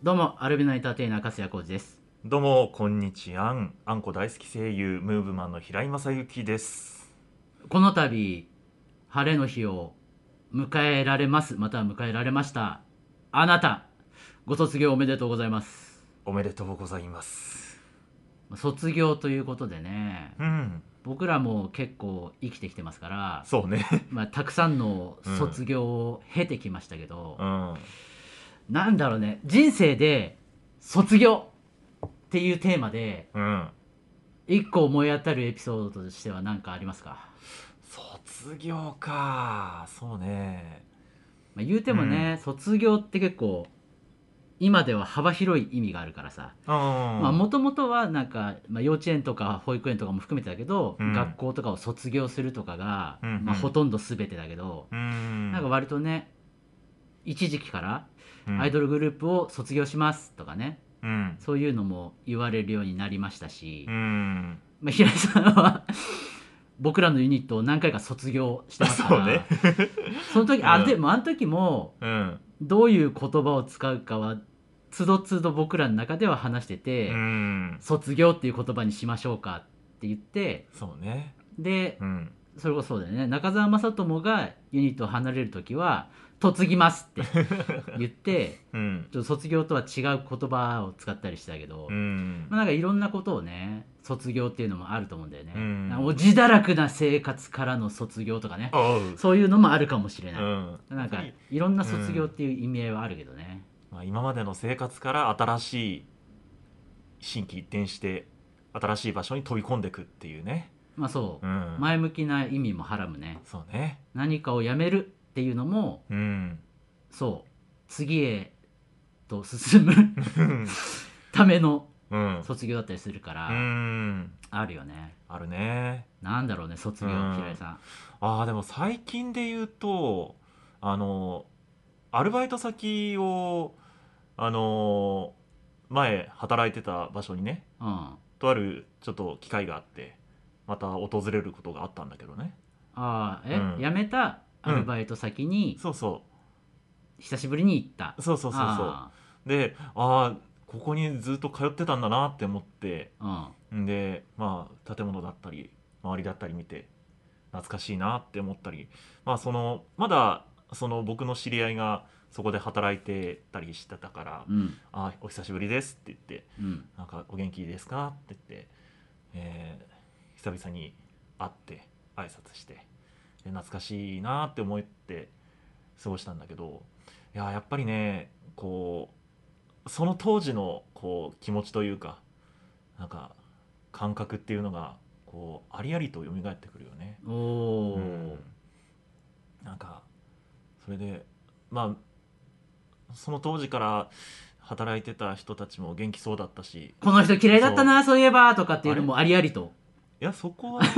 どうもアルビナエンターテイナー粕谷浩二です。 どうもこんにちは。あんこ大好き声優ムーブマンの平井正幸です。 この度晴れの日を迎えられます、または迎えられました。あなた、ご卒業おめでとうございます。 おめでとうございます。 卒業ということでね、 うん。 僕らも結構生きてきてますから、 そうね。 たくさんのうん。 卒業を経てきましたけど、 うん。 なんだろうね、人生で卒業っていうテーマでうん。 一個思い当たるエピソードとしては何かありますか？ 卒業か。そうね。 言うてうん。 もね、卒業って結構今では幅広い意味があるからさ、 うん。 もともとはなんか、幼稚園とか保育園とかも含めてだけど、 うん。 学校とかを卒業するとかが、 うん。 ほとんど全てだけど、 うん。 なんか割とね、一時期からアイうん。 ドルグループを卒業しますとかね、 うん。 そういうのも言われるようになりましたうし、 ん。 平井さんは僕らのユニットを何回か卒業してますかそうね。 ら、その時、でうん。 もあの時もうん。 どういう言葉を使うかはつどつど僕らの中では話してうて、 ん。 卒業っていう言葉にしましょうかって言って、 そうね。 でうん。 それこそそうだよね、中澤雅智がユニットを離れる時は嫁ぎますって言って、 うん。 ちょっと卒業とは違う言葉を使ったりしたけうど、 ん。 なんかいろんなことをね、卒業っていうのもあると思うんだようね。なんかん。 自堕落な生活からの卒業とかね、 おう。 そういうのもあるかもしれない。 うん。やなんかっぱり、 いろんなうん。 卒業っていう意味合いはあるけどね。 まあ、今までの生活から新しい新規一転して新しい場所に飛び込んでいくっていうね。 そうん。 う、前向きな意味もはらむね。 そうね。 何かをやめるっていうのも、 うん。 そう、次へと進むうん。 ためのうん。 卒業だったりするかうら、 ん。 あるよね。 あるね。 なんだろうね、卒うん。 業、平井さん。 ああ、でも最近で言うと、あの、アルバイト先を、あの、前働いてた場所にね、 うん。あとあるちょっと機会があって、また訪れることがあったんだけどね。 あ、 うん。 辞めたアうん。 ルバイト先にそうそ久しぶりに行った。 う。そうそうそうそあう。で、ああ、ここにずっと通ってたんだなって思って、 あ、 んで、まあ、建物だったり、周りだったり見て、懐かしいなって思ったり、まあ、まだ、僕の知り合いがそこで働いてたりしてたから、 うん、 ああ、お久しぶりですって言って、 うん。 なんか、お元気ですかって言って、久々に会って挨拶して、で懐かしいなって思って過ごしたんだけど、やっぱりね、こその当時の気持ちというか、なんか感覚っていうのがありありと蘇ってくるよね。 おうん。 お。 なんかそれで、まあその当時から働いてた人たちも元気そうだったし、 この人嫌いだったそな、そういえば、とかってう、あれ、 いうのもありありと。 いやそこは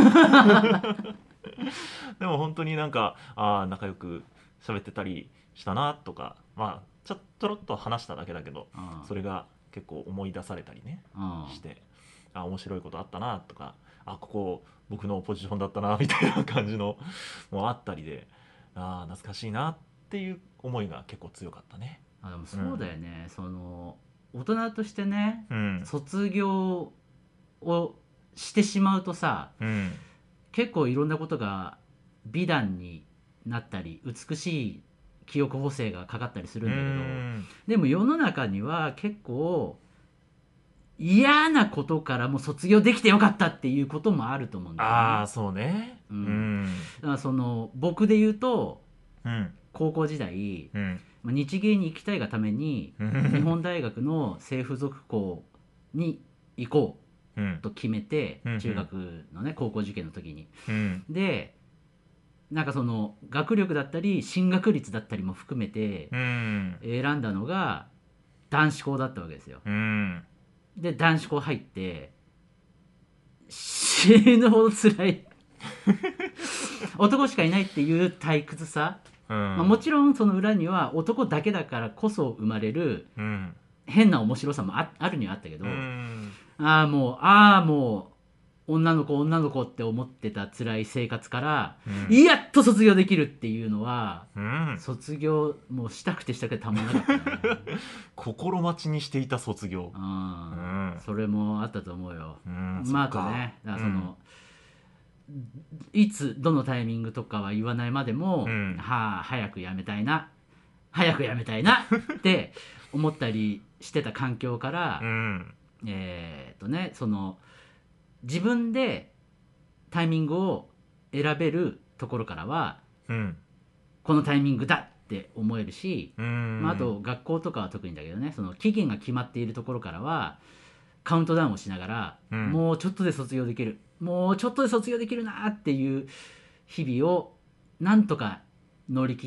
でも本当になんか、仲良く喋ってたりしたなとか、まあちょろっと話しただけだけど、 うん、 それが結構思い出されたりねうん。 して、面白いことあったなとか、ここ僕のポジションだったなみたいな感じのもあったりで、懐かしいなっていう思いが結構強かったね。 でもそうだうん。 よね。大人としてね、 うん。 卒業をしてしまうとさ、 うん。 結構いろんなことが美談になったり美しい記憶補正がかかったりするうんだけど、 ん。 でも世の中には結構嫌なことからも卒業できてよかったっていうこともあると思うんだよね。 そうね。ううん、 ん。 だから僕で言うと、 うん。 高校時代うん。 日芸に行きたいがためにう日ん。 本大学の製付属校に行こうん。 うと決めて、 うん。 中学のね高校受験の時に。 うん。 で、なんか学力だったり進学率だったりも含めてうん。 選んだのが男子校だったわけですよ。 うん。 で男子校入って死ぬほど辛い男しかいないっていう退屈さ、 うん。 もちろんその裏には男だけだからこそ生まれるうん。 変な面白さもあるにはあったけうど、 ん。 ああもう女の子って思ってた辛い生活から、 うんやっと卒業できるっていうのは、 うん卒業もうしたくてたまんなかったね心待ちにしていた卒業。うんそれもあったと思うよ。まああとそっかね、だからその、いつどのタイミングとかは言わないまでも、早く辞めたいなって思ったりしてた環境から、その自分でタイミングを選べるところからは、このタイミングだって思えるし、あと学校とかは特にだけどね、その期限が決まっているところからはカウントダウンをしながら、もうちょっとで卒業できるなっていう日々をなんとか乗り切って、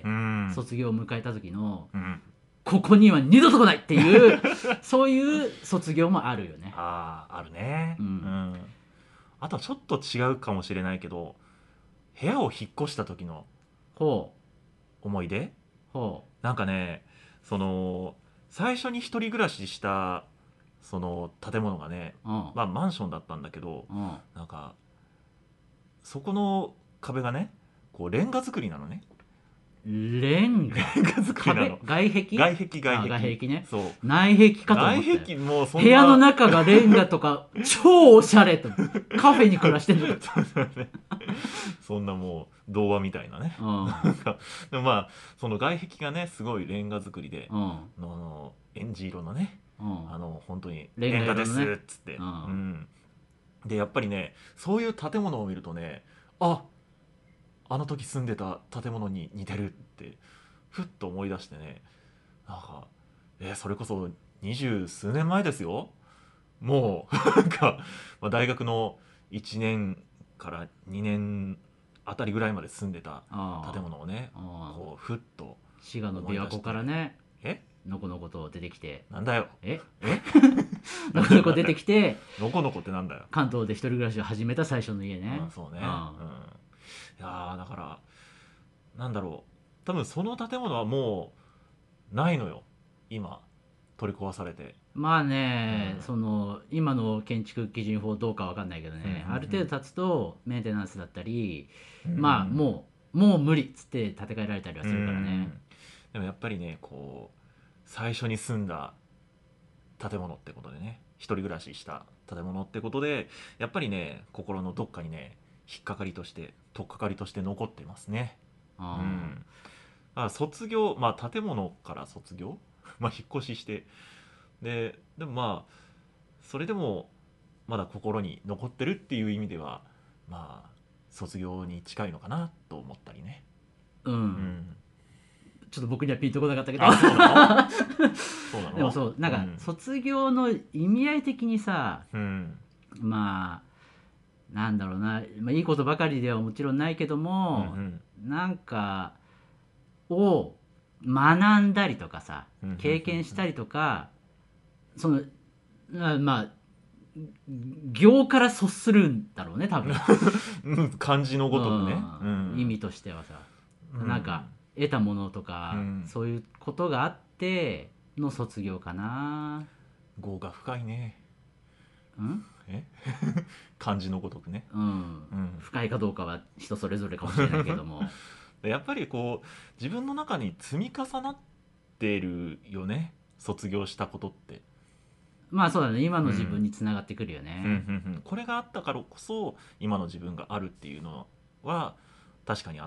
卒業を迎えた時の、ここには二度と来ないっていうそういう卒業もあるよね。 あるね。あとはちょっと違うかもしれないけど、部屋を引っ越した時の思い出、なんかね、その最初に一人暮らししたその建物がね、マンションだったんだけど、なんかそこの壁がね、こうレンガ造りなのね。 レンガ造りなの。 外壁ね。 そう。 内壁かと思ったよ。 内壁もそんな部屋の中がレンガとか超おしゃれとカフェに暮らしてんのそんなもう童話みたいなね。でもまあその外壁がねすごいレンガ造りで、エンジ色のね、本当にレンガですっつって、でやっぱりねそういう建物を見るとね、あの時住んでた建物に似てるってふっと思い出してね、なんかそれこそ20数年前ですよ。もうなんか、大学の1年から2年あたりぐらいまで住んでた建物をね、こうふっと滋賀の琵琶湖からね、のこのこと出てきて、 なんだよのこのこ出てきて、 のこのこってなんだよ。 関東で一人暮らしを始めた最初の家ね。 そうね。いやだからなんだろう、多分その建物はもうないのよ今、取り壊されて。 まあね、その今の建築基準法どうかわかんないけどね、ある程度経つとメンテナンスだったり、まあもう無理っつって建て替えられたりはするからね。 でもやっぱりね、こう最初に住んだ建物ってことでね、一人暮らしした建物ってことで、やっぱりね心のどっかにね引っかかりとして取っかかりとして残ってますね。卒業、建物から卒業引っ越しして、でもそれでもまだ心に残ってるっていう意味では卒業に近いのかなと思ったりね。 ちょっと僕にはピンとこなかったけどそうなのでもそう、なんか卒業の意味合い的にさ、なんだろうな、いいことばかりではもちろんないけども、なんかを学んだりとかさ、経験したりとか、その行から率するんだろうね多分漢字のごとくね、 意味としてはさ、なんか得たものとか、そういうことがあっての卒業かな。 業が深いね。漢字のごとくね。 深いかどうかは人それぞれかもしれないけどもやっぱりこう自分の中に積み重なってるよね、卒業したことって。 そうだね、今の自分につながってくるよね。 これがあったからこそ今の自分があるっていうのは確かにあって、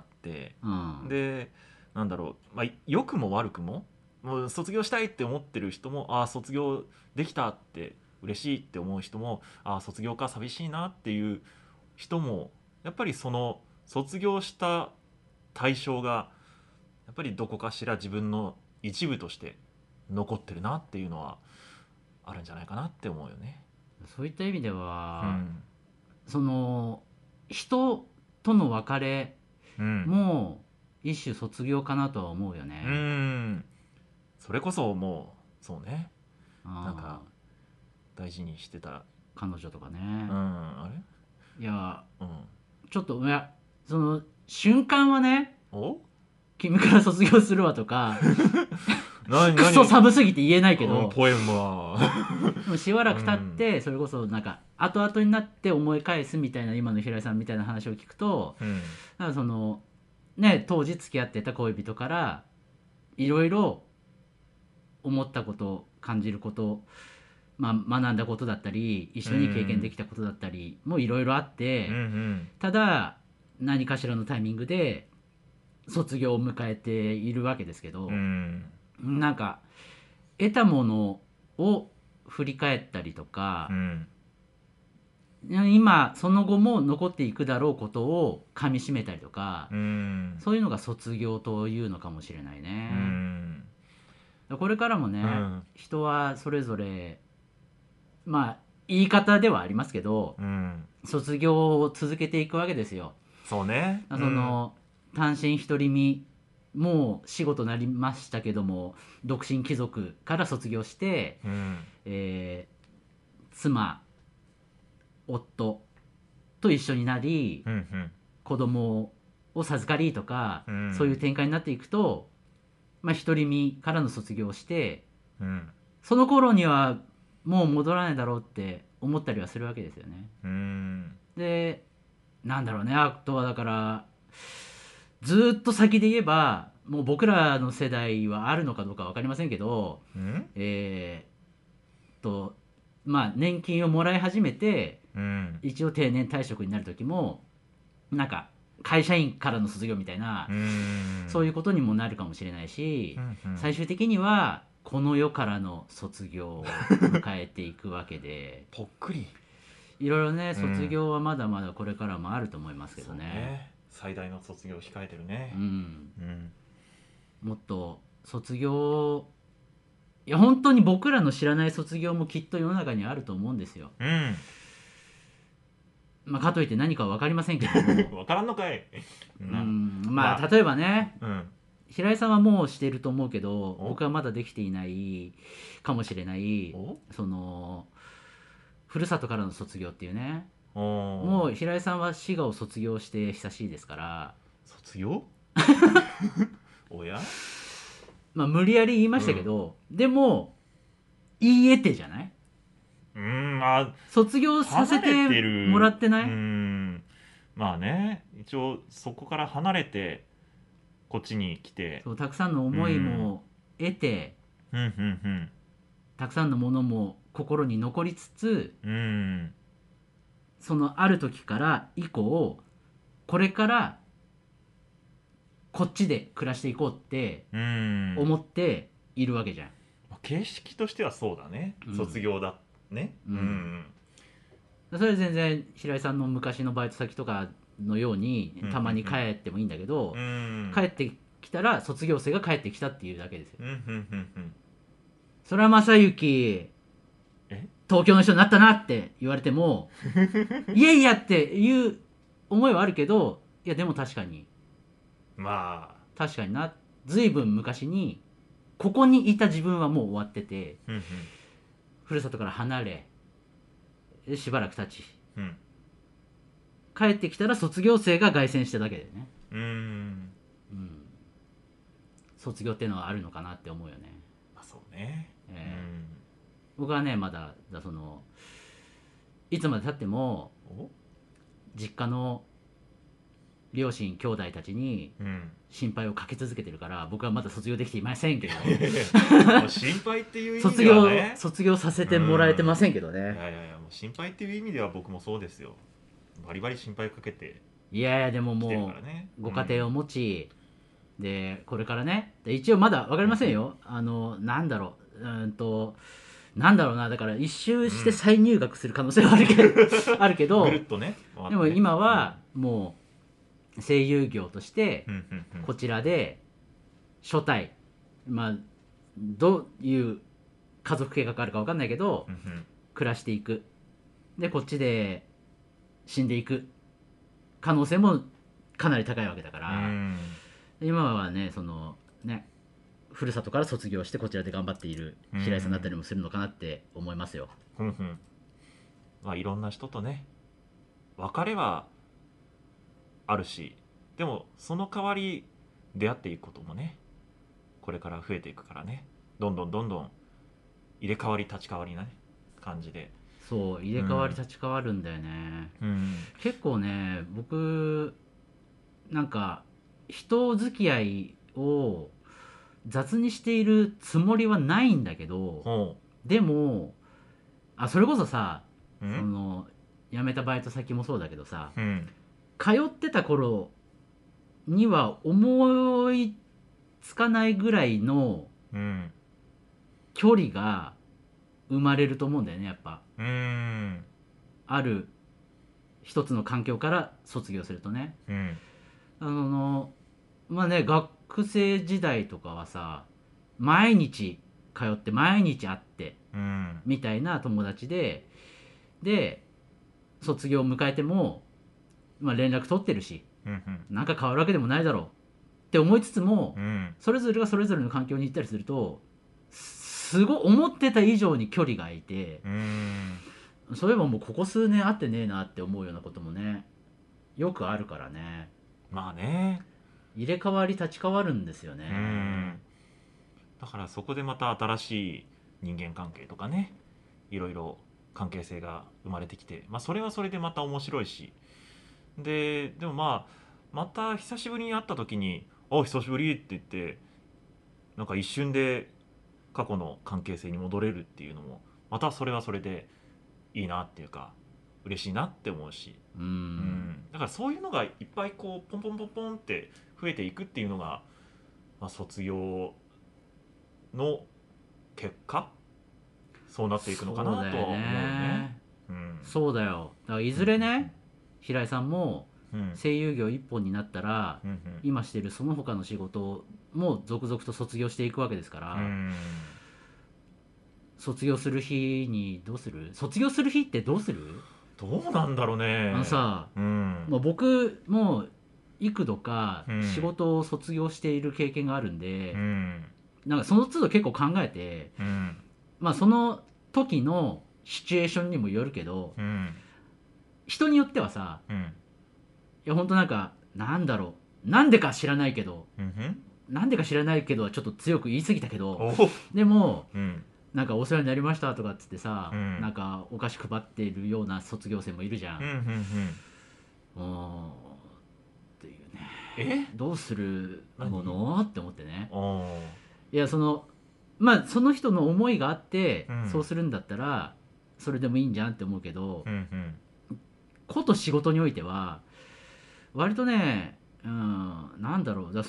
でなんだろう、良くも悪くも、もう卒業したいって思ってる人も、卒業できたって嬉しいって思う人も、卒業か寂しいなっていう人も、やっぱりその卒業した対象がやっぱりどこかしら自分の一部として残ってるなっていうのはあるんじゃないかなって思うよね。 そういった意味では、その人との別れも一種卒業かなとは思うよね。 それこそもうそうね、なんか大事にしてた彼女とかね。 あれ、 いや、ちょっとその瞬間はね、君から卒業するわとかクソ寒すぎて言えないけど、 ポエムはでもしばらく経って、それこそなんか後々になって思い返すみたいな、今の平井さんみたいな話を聞くと、なんかそのね、当時付き合ってた恋人からいろいろ思ったこと、感じること、まあ、学んだことだったり一緒に経験できたことだったりもいろいろあって、ただ何かしらのタイミングで卒業を迎えているわけですけど、なんか得たものを振り返ったりとか、今その後も残っていくだろうことをかみしめたりとか、そういうのが卒業というのかもしれないね。これからもね、人はそれぞれ、まあ言い方ではありますけど、卒業を続けていくわけですよ。 そうね。 その、単身独り身、もう死後となりましたけども独身貴族から卒業して、妻夫と一緒になり、子供を授かりとか、そういう展開になっていくと、まあ独り身からの卒業をして、その頃にはもう戻らないだろうって思ったりはするわけですよね。で、なんだろうね、あとはだからずっと先で言えば、もう僕らの世代はあるのかどうか分かりませんけど、まあ年金をもらい始めて、一応定年退職になる時もなんか会社員からの卒業みたいな、そういうことにもなるかもしれないし、最終的にはこの世からの卒業を迎えていくわけでぽっくりいろいろね、卒業はまだまだこれからもあると思いますけどね。 最大の卒業控えてるね。 もっと卒業、いや本当に僕らの知らない卒業もきっと世の中にあると思うんですよ。まあ、かといって何かは分かりませんけども分からんのかい。 まあ例えばね、平井さんはもうしてると思うけど、僕はまだできていないかもしれない、そのふるさとからの卒業っていうね。もう平井さんは滋賀を卒業して久しいですから。 卒業おや、 まあ無理やり言いましたけど、でも言い得てじゃない。 まあ卒業させてもらってない。 まあね、一応そこから離れてこっちに来て、 そうたくさんの思いも得て、たくさんのものも心に残りつつ、そのある時から以降、これからこっちで暮らしていこうって思っているわけじゃん。 形式としてはそうだね、卒業だね。 それは全然平井さんの昔のバイト先とかのようにたまに帰ってもいいんだけど、帰ってきたら卒業生が帰ってきたっていうだけですよ。それは正行東京の人になったなって言われてもいやいやっていう思いはあるけど、いやでも確かにまあ確かにな、随分昔にここにいた自分はもう終わってて、ふるさとから離れしばらく経ち、帰ってきたら卒業生が凱旋しただけでね。卒業っていうのはあるのかなって思うよね。 そうね。 僕はね、まだそのいつまでたっても実家の両親兄弟たちに心配をかけ続けてるから、僕はまだ卒業できていませんけど心配っていう意味ではね、 卒業させてもらえてませんけどね。 いやもう心配っていう意味では僕もそうですよ。バリバリ心配かけて。 いやでももうご家庭を持ち、でこれからね、一応まだ分かりませんよ。なんだろうな、だから一周して再入学する可能性はあるけど、 ぐるっとね。 でも今はもう声優業としてこちらで初対、まあどういう家族計画あるか分かんないけど、暮らしていく。でこっちで死んでいく可能性もかなり高いわけだから、今はね、そのね、ふるさとから卒業してこちらで頑張っている平井さんだったりもするのかなって思いますよ。 まあいろんな人とね別れはあるし、でもその代わり出会っていくこともねこれから増えていくからね。 どんどんどんどん入れ替わり立ち替わりな、ね、感じで、 そう入れ替わり立ち替わるんだよね、 うん、 結構ね僕なんか人付き合いを雑にしているつもりはないんだけど、 ほでもそれこそさ、 う、うん、 その辞めたバイト先もそうだけどさ、 うん、 通ってた頃には思いつかないぐらいのうん、 距離が生まれると思うんだよね、やっぱ。 うん、 ある一つの環境から卒業するとね。 うん、 あのまあね、学生時代とかはさ、毎日通って毎日会ってうん、 みたいな友達で卒業を迎えても、まあ、連絡取ってるし、 うん、 なんか変わるわけでもないだろうって思いつつも、 うん、 それぞれがそれぞれの環境に行ったりすると、すごい思ってた以上に距離が空いて、 うん、 そういえばもうここ数年会ってねえなって思うようなこともね、よくあるからね。 まあね、 入れ替わり立ち替わるんですようね。 ん、だからそこでまた新しい人間関係とかね、いろいろ関係性が生まれてきて、まあ、それはそれでまた面白いし、でもまあまた久しぶりに会った時に「お久しぶり」って言って、なんか一瞬で過去の関係性に戻れるっていうのもまたそれはそれでいいなっていうか嬉しいなって思うし、 うん。 だからそういうのがいっぱいこうポンポンポンポンって増えていくっていうのが、まあ、卒業の結果そうなっていくのかなとはそうだよ思うね。 ね。 うん、 そうだよ。だからいうん、 ずれね、平井さんもうん、 声優業一本になったら、 うん、 今してるその他の仕事も続々と卒業していくわけですかうん、うら、 ん、 卒業する日にどうする？卒業する日ってどうする？ どうなんだろうね。 さ、 うん、 まあ、僕も幾度かうん、 仕事を卒業している経験があるんうで、 ん、 なんかその都度結構考えて、 うん、 まあその時のシチュエーションにもよるけど、 うん、 人によってはさ、 うん、 いや本当なんか、なんだろう、なんでか知らないけど、 うん、 なんでか知らないけどはちょっと強く言い過ぎたけど、 おお、 でもうん、 なんかお世話になりましたとかっつってさ、 うん、 なんかお菓子配ってるような卒業生もいるじゃうん、うん。 ん、 うーんっていうね、 え、 どうするも何？ のって思ってね。 おお、 いやまあその人の思いがあってうん、 そうするんだったらそれでもいいんじゃんって思うけど、 うん、うん、 こと仕事においては割とね、なんだろう、だから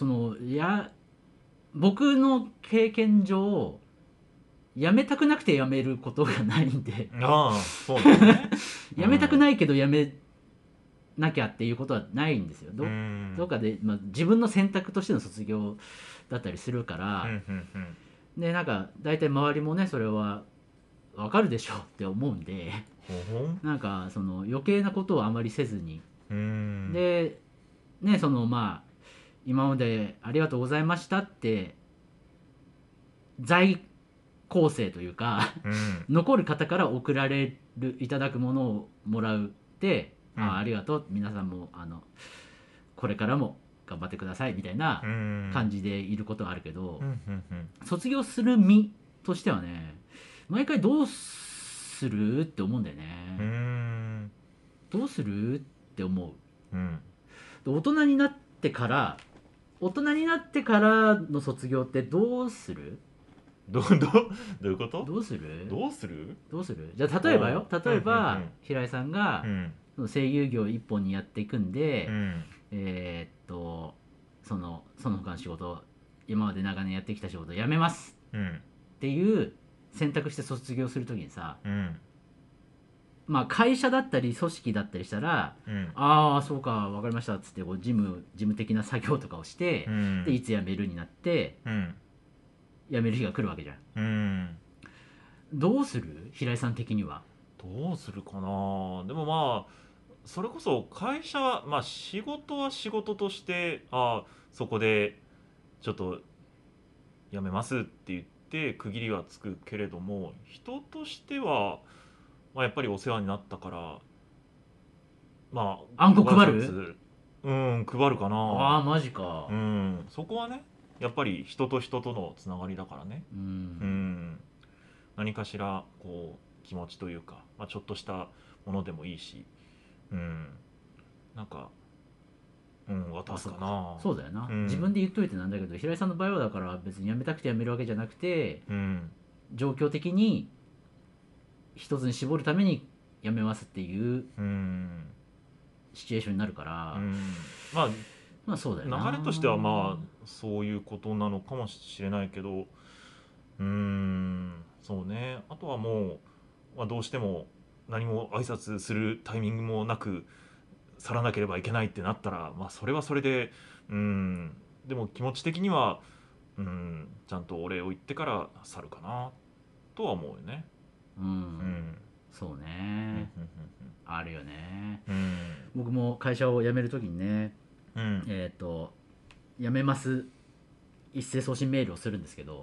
僕の経験上辞めたくなくて辞めることがないんで、 ああ、そうだよね。 辞めたくないけど辞めなきゃっていうことはないんですよ。 うん、 どっかで、まあ、自分の選択としての卒業だったりするかうん、 ら、 うん、うん、 でなんか大体周りもねそれはわかるでしょうって思うんで、 ほほん、 なんかその余計なことをあまりせずに、 うん、 でね、まあ今までありがとうございましたって在構成というかうん、 残る方から送られるいただくものをもらうって、 うん、 ありがとう皆さんもこれからも頑張ってくださいみたいなうん、 感じでいることはあるけど、 うん、うん、うん、 卒業する身としてはね、毎回どうするって思うんだようね。 ん、 どうするって思う。 うん、 で大人になってからの卒業ってどうする？ どういうこと？ どうする？ どうする？ どうする？じゃあ例えばおう、 よ、 うん、 例えばうん、 平井さんがうん、 その声優業一本にやっていくんで、 うん、 その他の仕事、今まで長年やってきた仕事を辞めますうん、 っていう選択して卒業するときにさ、 うん、 まあ会社だったり組織だったりしたら、 うん、 ああそうか分かりましたっつってこう事務的な作業とかをして、 うん、 でいつ辞めるになってうん、 辞める日が来るわけじゃん。 うん、 どうする？平井さん的には。 どうするかな。でもまあそれこそ会社はまあ仕事は仕事として、そこでちょっと辞めますって言って区切りはつくけれども、人としては、まあ、やっぱりお世話になったから、まああんこご挨配る？ 拶、うん、配るかな。 ああマジか。 うん、そこはね、 やっぱり人と人とのつながりだからね。何かしらこう気持ちというか、ちょっとしたものでもいいし、なんか、渡すかな。 そうだよな、自分で言っといてなんだけど、平井さんの場合はだから別に辞めたくて辞めるわけじゃなくて、状況的に一つに絞るために辞めますっていうシチュエーションになるから、まあそうだよな。 流れとしてはそういうことなのかもしれないけど、そうね。あとはもう、どうしても何も挨拶するタイミングもなく去らなければいけないってなったら、それはそれで、でも気持ち的には、ちゃんとお礼を言ってから去るかなとは思うよね。 そうね、あるよね。僕も会社を辞めるときにね、辞めます一斉送信メールをするんですけど、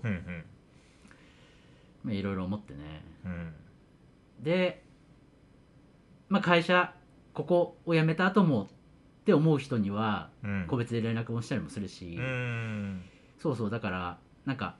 いろいろ思ってね、で、会社ここを辞めた後もって思う人には個別で連絡もしたりもするし、そうそう、だからなんか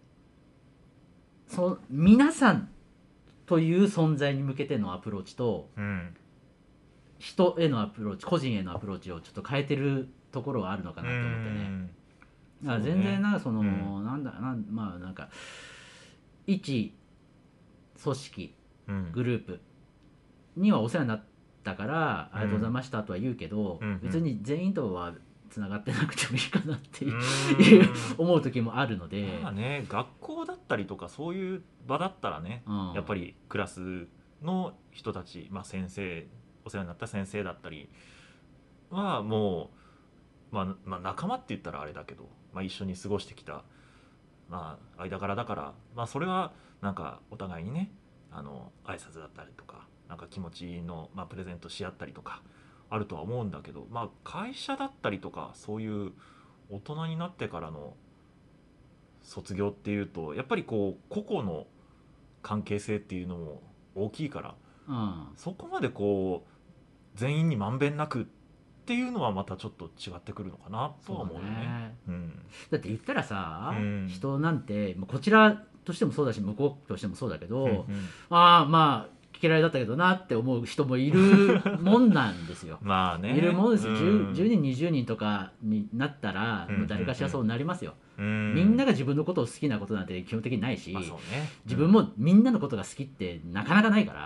皆さんという存在に向けてのアプローチと、人へのアプローチ、個人へのアプローチをちょっと変えてるところはあるのかなと思ってね。だから全然なんかなんか一組織、グループにはお世話になったからありがとうございましたとは言うけど、別に全員とはつながってなくてもいいかなっていう思う時もあるので、 学校だったりとかそういう場だったらね、やっぱりクラスの人たち、先生、お世話になった先生だったりはもう、仲間って言ったらあれだけど、一緒に過ごしてきた、間柄だから、それはなんかお互いにね、挨拶だったりとか、なんか気持ちの、プレゼントし合ったりとかあるとは思うんだけど、会社だったりとかそういう大人になってからの卒業っていうと、やっぱりこう個々の関係性っていうのも大きいから、そこまでこう全員にまんべんなくっていうのはまたちょっと違ってくるのかなとは思うよね。 だって言ったらさ、人なんてこちらとしてもそうだし向こうとしてもそうだけど、嫌いだったけどなって思う人もいるもんなんですよ。いるもんですよ。10人20人とかになったら、もう誰かしらそうなりますよ。みんなが自分のことを好きなことなんて基本的にないし、自分もみんなのことが好きってなかなかないから、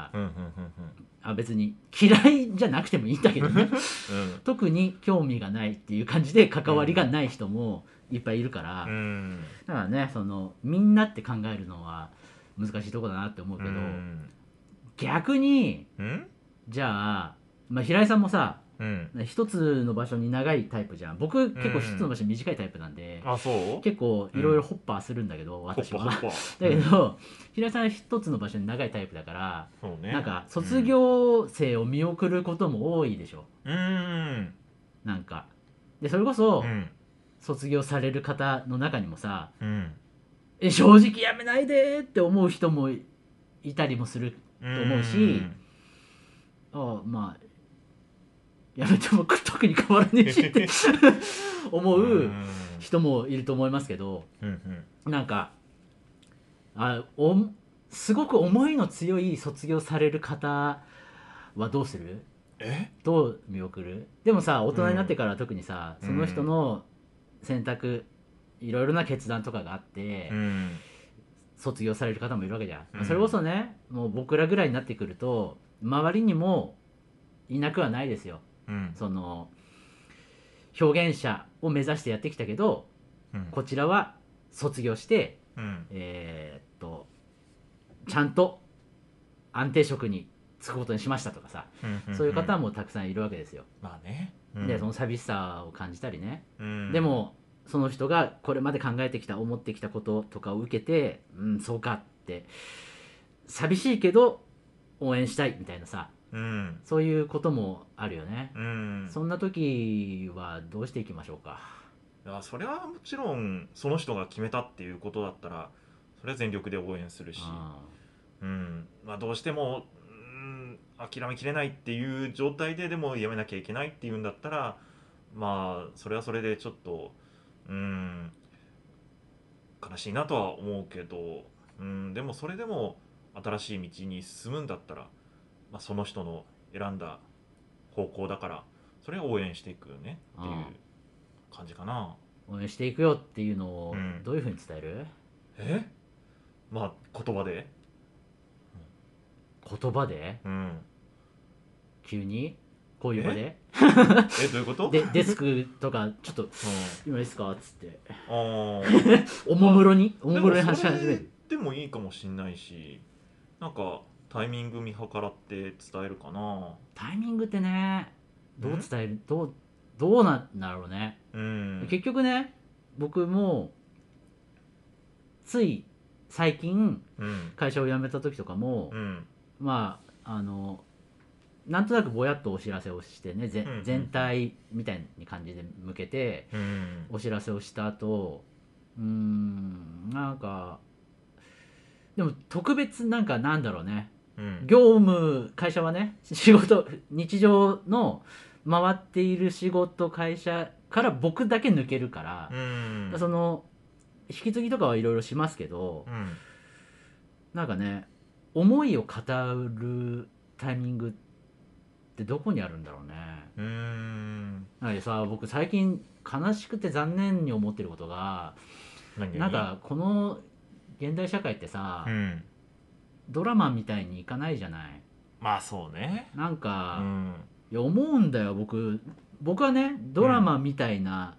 別に嫌いじゃなくてもいいんだけどね、特に興味がないっていう感じで関わりがない人もいっぱいいるから、だからね、みんなって考えるのは難しいところだなって思うけど、逆にじゃあ、平井さんもさ、一つの場所に長いタイプじゃん。僕結構一つの場所に短いタイプなんで、結構いろいろホッパーするんだけど、私はだけど、平井さんは一つの場所に長いタイプだから、なんか卒業生を見送ることも多いでしょ。なんかで、それこそ、卒業される方の中にもさ、正直やめないでって思う人もいたりもすると思うし、やめても特に変わらねえしって思う人もいると思いますけど、なんかすごく思いの強い卒業される方はどうする？どう見送る？でもさ、大人になってから特にさ、その人の選択、いろいろな決断とかがあって、卒業される方もいるわけじゃん。それこそね、もう僕らぐらいになってくると周りにもいなくはないですよ。その表現者を目指してやってきたけど、こちらは卒業して、ちゃんと安定職に就くことにしましたとかさ、そういう方もたくさんいるわけですよ。で、その寂しさを感じたりね、でもその人がこれまで考えてきた思ってきたこととかを受けて、そうかって寂しいけど応援したいみたいなさ、そういうこともあるよね。そんな時はどうしていきましょうか。 それはもちろんその人が決めたっていうことだったら、それは全力で応援するし、どうしても諦めきれないっていう状態ででもやめなきゃいけないっていうんだったら、それはそれでちょっと悲しいなとは思うけど、でもそれでも新しい道に進むんだったら、その人の選んだ方向だから、それは応援していくよねっていう感じかな。 応援していくよっていうのをうんどういうふうに伝える？ 言葉で。 言葉で急にこういう場でどういうことでデスクとかちょっと今いいですかっつってあおもむろに話しそれ始める。 でもいいかもしんないし、なんかタイミング見計らって伝えるかな。 タイミングってね、どう伝える、どうなんだろうね。結局ね、僕もつい最近会社を辞めた時とかも、まあなんとなくぼやっとお知らせをしてね、全体みたいな感じで向けてお知らせをした後、なんかでも特別なんだろうね、業務、会社はね、仕事、日常の回っている仕事、会社から僕だけ抜けるから、その引き継ぎとかはいろいろしますけど、なんかね、思いを語るタイミングってどこにあるんだろうね。なんかさ、僕最近悲しくて残念に思ってることが、なんかこの現代社会ってさ、ドラマみたいにいかないじゃない。 まあそうね。 なんか、いや思うんだよ、僕はね、ドラマみたいな、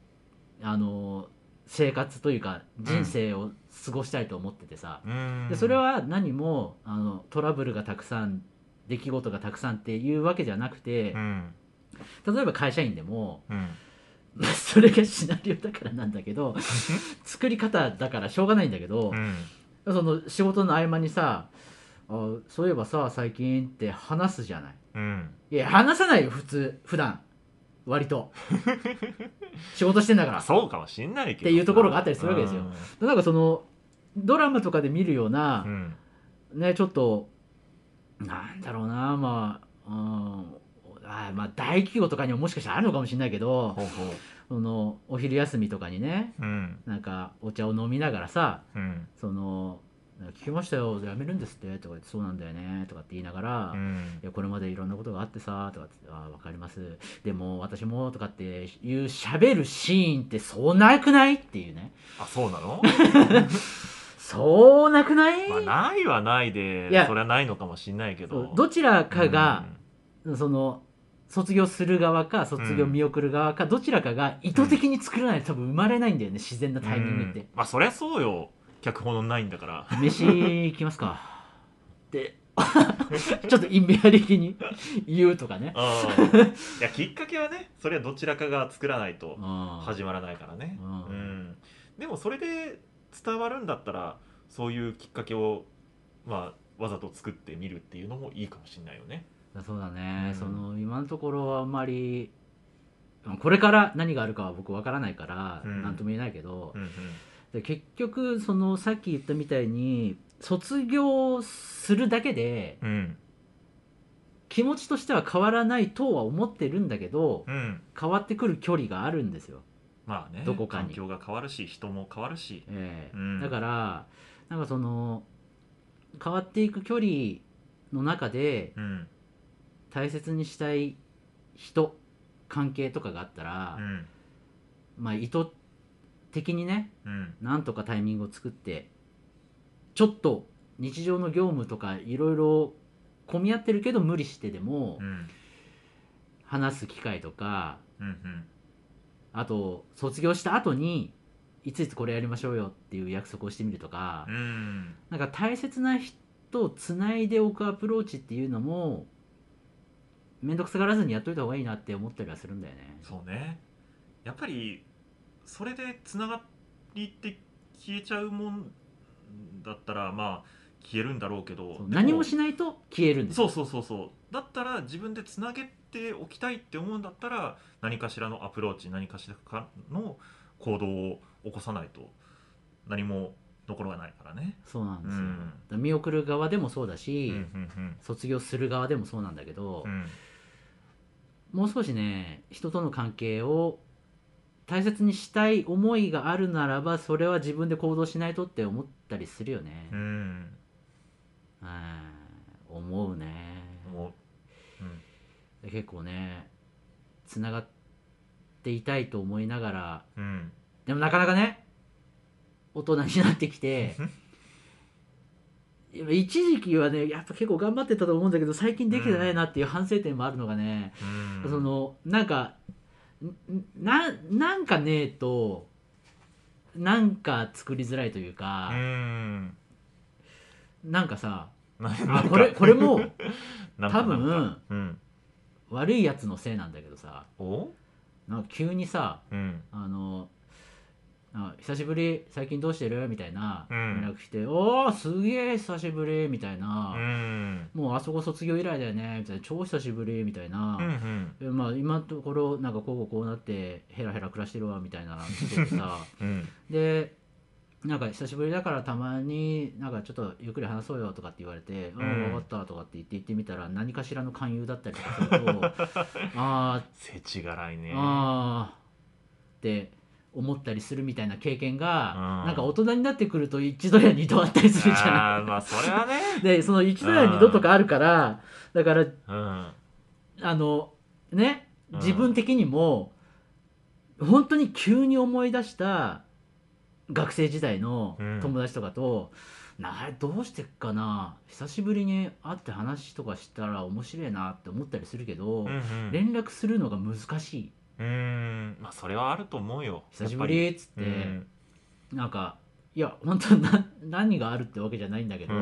生活というか人生を過ごしたいと思っててさ、でそれは何もトラブルがたくさん、出来事がたくさんっていうわけじゃなくて、例えば会社員でも、それがシナリオだからなんだけど作り方だからしょうがないんだけど、その仕事の合間にさ、そういえばさ最近って話すじゃない。いや話さないよ普段割と仕事してんだからそうかもしんないけどっていうところがあったりするわけですよ。なんかそのドラマとかで見るような、ね、ちょっとなんだろうな、まあ大企業とかにももしかしたらあるのかもしれないけど、そのお昼休みとかにね、なんかお茶を飲みながらさ、その聞きましたよ、辞めるんですってとか言って、そうなんだよねとかって言いながら、いやこれまでいろんなことがあってさとかって、分かります、でも私もとかっていう喋るシーンってそうなくないっていうね。 そうなのそうなくない？ ないはないで、それはないのかもしんないけど、 どちらかが、その卒業する側か卒業見送る側か、どちらかが意図的に作らないと多分生まれないんだよね、自然なタイミングって。 そりゃそうよ、脚本のないんだから。 飯行きますかってちょっと意味ありげに言うとかね。 いやきっかけはね、それはどちらかが作らないと始まらないからね。でもそれで伝わるんだったら、そういうきっかけをわざと作ってみるっていうのもいいかもしれないよね。 そうだね、その今のところはあんまり、これから何があるかは僕わからないから何とも言えないけど、で結局そのさっき言ったみたいに卒業するだけで、気持ちとしては変わらないとは思ってるんだけど、変わってくる距離があるんですよ。 まあね、 どこかに環境が変わるし人も変わるし、 だからなんかその変わっていく距離の中で、大切にしたい人、関係とかがあったら、まあ意図的にね、なんとかタイミングを作ってちょっと日常の業務とかいろいろ混み合ってるけど無理してでも、話す機会とか、あと卒業した後にいついつこれやりましょうよっていう約束をしてみるとか、なんか大切な人をつないでおくアプローチっていうのも面倒くさがらずにやっといた方がいいなって思ったりはするんだよね。 そうね、やっぱりそれでつながりって消えちゃうもんだったら消えるんだろうけど、 何もしないと消えるんですよ。 そうだったら自分でつなげておきたいって思うんだったら、何かしらのアプローチ、何かしらの行動を起こさないと何も残らないからね。 そうなんですよ、見送る側でもそうだし、卒業する側でもそうなんだけど、もう少しね人との関係を大切にしたい思いがあるならばそれは自分で行動しないとって思ったりするよね。思うね。 思う、 結構ねつながっていたいと思いながら、でもなかなかね大人になってきて一時期はねやっぱ結構頑張ってたと思うんだけど最近できてないなっていう反省点もあるのがね、そのなんかなんかねえとなんか作りづらいというか、なんかさこれも多分、悪いやつのせいなんだけどさ、なんか急にさ、久しぶり最近どうしてるみたいな連絡して、おおすげえ久しぶりみたいな、もうあそこ卒業以来だよねみたいな、超久しぶりみたいな、まあ今のところなんかこうなってヘラヘラ暮らしてるわみたいな人でさ、でなんか久しぶりだからたまになんかちょっとゆっくり話そうよとかって言われて、分かったとかって言ってみたら何かしらの勧誘だったりとかすると世知辛いねって思ったりするみたいな経験が、なんか大人になってくると一度や二度あったりするじゃん。 まあそれはねでその一度や二度とかあるからだから、ね自分的にも本当に急に思い出した学生時代の友達とかと、どうしてっかな久しぶりに会って話とかしたら面白いなって思ったりするけど、連絡するのが難しい。 まあそれはあると思うよ。 久しぶりっつって、なんかいや本当何があるってわけじゃないんだけど、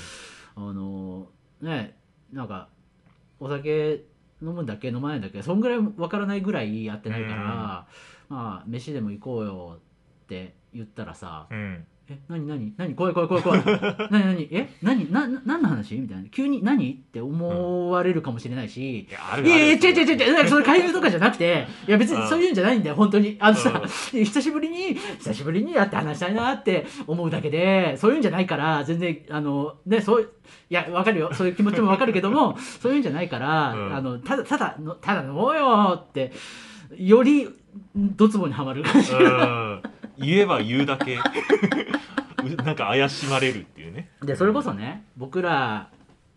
ねなんかお酒飲むんだっけ飲まないんだっけそんぐらいわからないぐらいやってないから、まあ飯でも行こうよって言ったらさ、何怖い何の話みたいな、急に何って思われるかもしれないし、いや違うそれ勧誘とかじゃなくて、いや別にそういうんじゃないんだよ本当にさ、久しぶりに会って話したいなって思うだけで、そういうんじゃないから全然ねそういやわかるよ、そういう気持ちもわかるけどもそういうんじゃないから、ただ飲もうよってよりドツボにはまる感じが言えば言うだけなんか怪しまれるっていうね。 でそれこそね、僕ら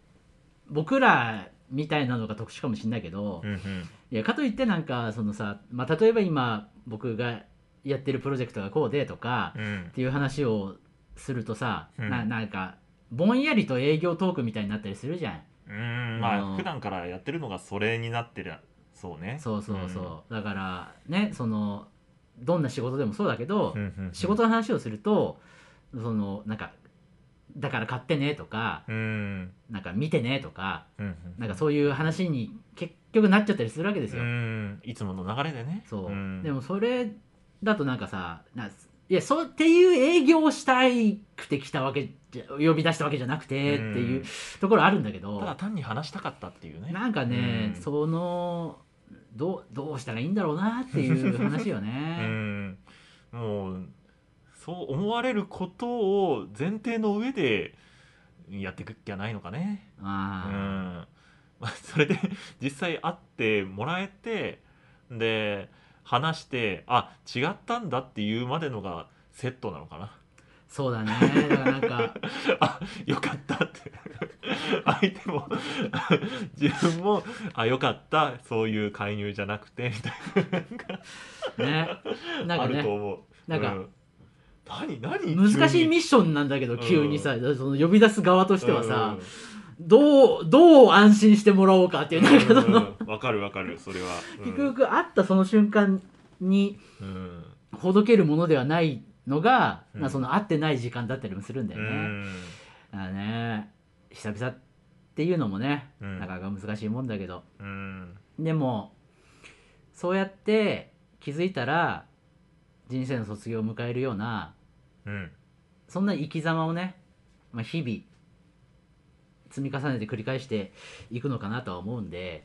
みたいなのが特殊かもしれないけど、いやかといってなんかそのさ、例えば今僕がやってるプロジェクトがこうでとか、っていう話をするとさ、なんかぼんやりと営業トークみたいになったりするじゃん。 まあ普段からやってるのがそれになってる。そうね。 そう、だからねそのどんな仕事でもそうだけど、仕事の話をするとそのなんかだから買ってねとか、なんか見てねとか、なんかそういう話に結局なっちゃったりするわけですよ。 いつもの流れでね。 そう、でもそれだとなんかさ、いやそうっていう営業をしたくて来たわけじゃ呼び出したわけじゃなくてっていうところあるんだけど、 ただ単に話したかったっていうね。 なんかね、そのどうしたらいいんだろうなっていう話よね。 もうそう思われることを前提の上でやっていくっきゃないのかね。それで実際会ってもらえてで話して違ったんだっていうまでのがセットなのかな。 そうだね。だからなんかよかったって相手も自分もよかったそういう介入じゃなくてみたいななんかあると思う。なんか、何難しいミッションなんだけど急にさ、その呼び出す側としてはさ、どう安心してもらおうかっていう、なんかそのわかるそれは、 結局会ったその瞬間にほどけるものではないのが、その会ってない時間だったりもするんだよね。だからね久々っていうのもね、なかなか難しいもんだけど、でもそうやって気づいたら人生の卒業を迎えるような、そんな生き様をね、日々積み重ねて繰り返していくのかなとは思うんで、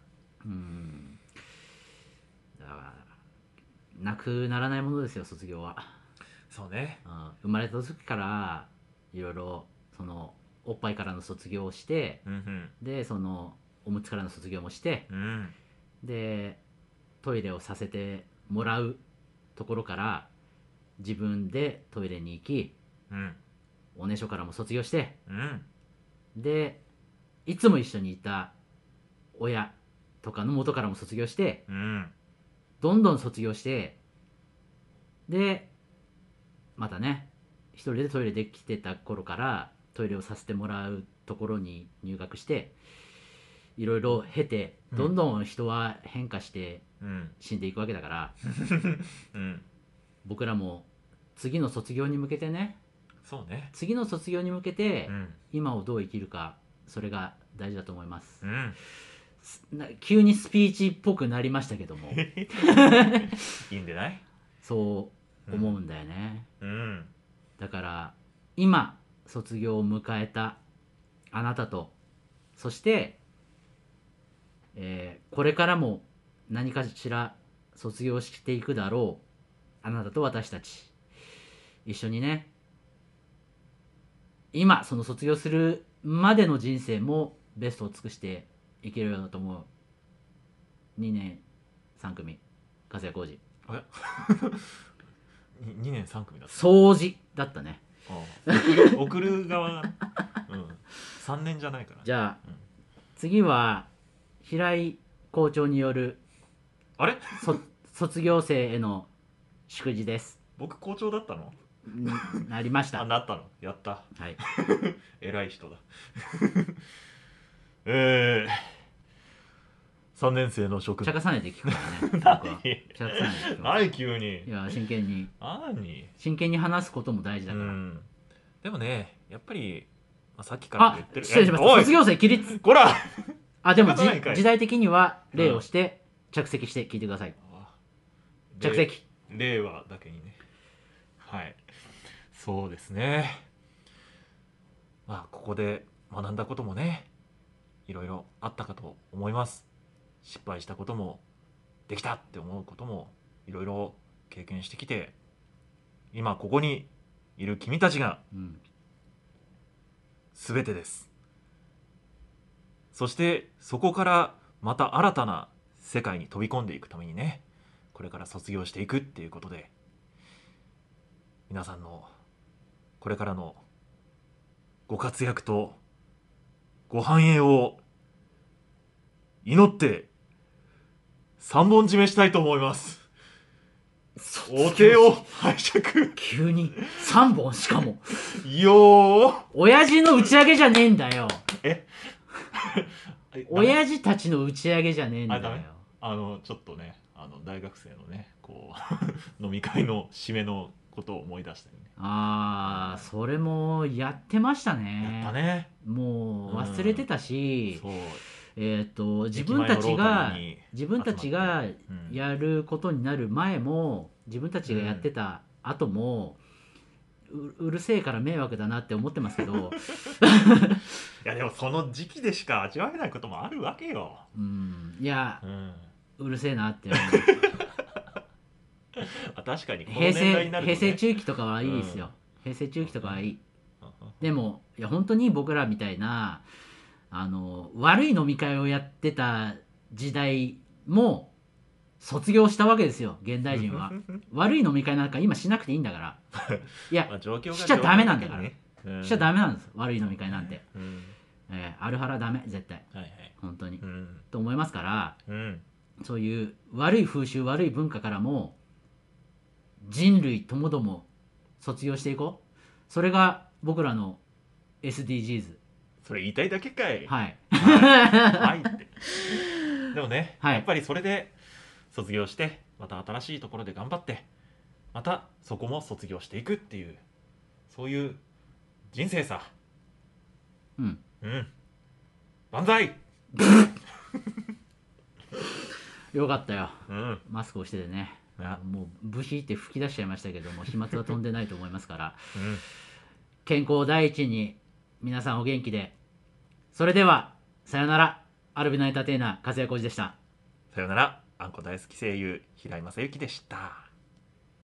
だからなくならないものですよ卒業は。 そうね、 生まれた時からいろいろそのおっぱいからの卒業をして、でそのおむつからの卒業もして、でトイレをさせてもらうところから自分でトイレに行き、 うん、 おねしょからも卒業して、 うん、 でいつも一緒にいた親とかの元からも卒業して、 うん、 どんどん卒業して、でまたね一人でトイレできてた頃からトイレをさせてもらうところに入学して、いろいろ経てどんどん人は変化して死んでいくわけだから、 うん、 僕らも次の卒業に向けてね、 そうね、 次の卒業に向けてうん、 今をどう生きるか、それが大事だと思います、 うん、 急にスピーチっぽくなりましたけどもいいんでない？ そう思うんだよね、 うん、 だから今卒業を迎えたあなたと、そして、これからも何かしら卒業していくだろうあなたと私たち、一緒にね、今その卒業するまでの人生もベストを尽くしていけるようだと思う。2年3組和也浩二、 あれ2年3組だった。 掃除だったね。 送る側が、うん、3年じゃないから。 じゃあ、 うん、 次は平井校長によるあれ卒業生への祝辞です。 僕校長だったの？ なりました。 なったの？やった。 はい。 偉い人だ。3年生の職茶化さないで聞くからね。茶化さないで聞く。 何急に。 いや真剣に。真剣に話すことも大事だから。 でもね、やっぱり、さっきから言ってる。 失礼しました。卒業生起立。 こら。 でも時代的には礼をして着席して聞いてください。着席。 令和だけにね。はい。そうですね。ここで学んだこともね、いろいろあったかと思います。失敗したこともできたって思うこともいろいろ経験してきて、今ここにいる君たちが全てです。そしてそこからまた新たな世界に飛び込んでいくためにね、これから卒業していくっていうことで、皆さんのこれからのご活躍とご繁栄を祈って3本締めしたいと思います。お手を拝借。 急に3本、しかもよー、 親父の打ち上げじゃねえんだよ。 え親父たちの打ち上げじゃねえんだよ。 ちょっとね、大学生のね、こう飲み会の締めのことを思い出したよね。 それもやってましたね。 やったね。 もう忘れてたし、 そう自分たちがやることになる前も、自分たちがやってた後も、うるせえから迷惑だなって思ってますけどいやでもその時期でしか味わえないこともあるわけよ。 いや、うるせえなって思う確かにこの年代になると、ね、 平成中期とかはいいですよ、平成中期とかはいい。でもいや本当に僕らみたいな悪い飲み会をやってた時代も卒業したわけですよ、現代人は。悪い飲み会なんか今しなくていいんだから。いや、しちゃダメなんだから、しちゃダメなんです、悪い飲み会なんて。アルハラダメ、絶対、本当に、と思いますから、そういう悪い風習、悪い文化からも人類ともども卒業していこう。それが僕らの SDGs。 それ言いたいだけかい。 はいってでもね、やっぱりそれで卒業してまた新しいところで頑張って、またそこも卒業していくっていう、そういう人生さ。万歳よかったよ、マスクをしててね。もうブヒって吹き出しちゃいましたけども、飛沫は飛んでないと思いますから、健康第一に皆さんお元気で。それではさよなら。アルビナエンターテイナー和也浩二でした。 さよなら。あんこ大好き声優平井正幸でした。